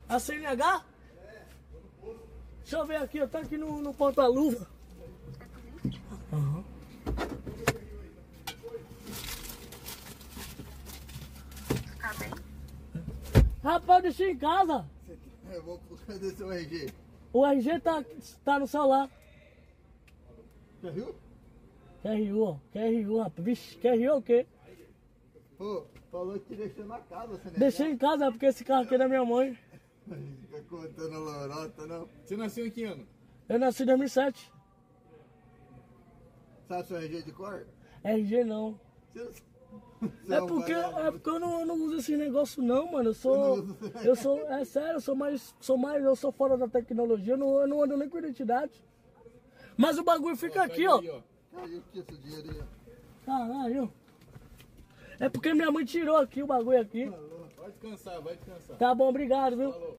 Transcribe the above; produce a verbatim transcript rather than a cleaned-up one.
A C N H? Deixa eu ver aqui, eu tô aqui no, no porta-luva. Uhum. Tá bem? Rapaz, deixei em casa. Eu vou pro cadê seu R G? O R G tá, tá no celular. Já viu? Q R U, ó. Q R U, rapaz. Vixe, Q R U é o quê? Pô, falou que deixou na casa, você nem Deixei em casa porque esse carro aqui é da minha mãe. Fica contando lorota, não. Você nasceu em que ano? Eu nasci em dois mil e sete. Sabe seu R G de cor? R G não. Você não... Você É um porque, palhaço. é porque eu não, eu não uso esse negócio não, mano. Eu sou. Eu sou. É sério, eu sou mais. Sou mais. Eu sou fora da tecnologia, eu não, eu não ando nem com identidade. Mas o bagulho fica aqui, ó. Aí, ó. Caiu aqui esse dinheiro aí, ó. Caralho. É porque minha mãe tirou aqui o bagulho aqui. Vai descansar, vai descansar. Tá bom, obrigado, viu? Falou.